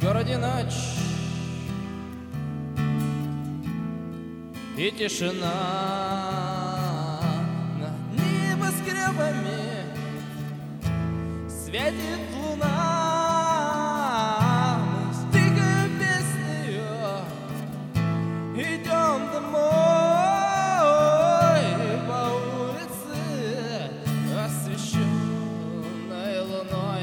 городе ночь и тишина. Над небоскребами светит луна. Мы с тихой песнею идем домой по улице, освещенной луной.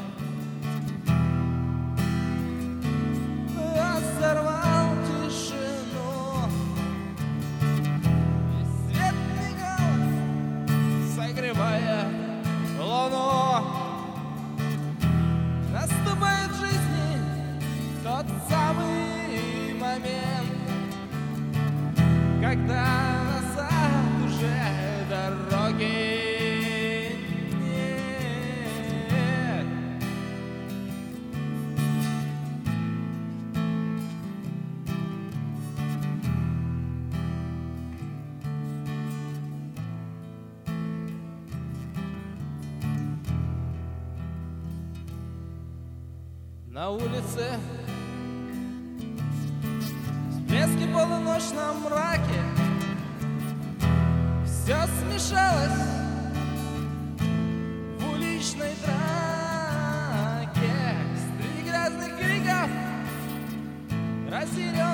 Сорвал тишину, и свет мигал, согревая луну. Наступает в жизни тот самый момент, когда назад уже дороги нет. На улице всплески полуночном мраке, все смешалось в уличной драке. Среди грязных криков разъяренных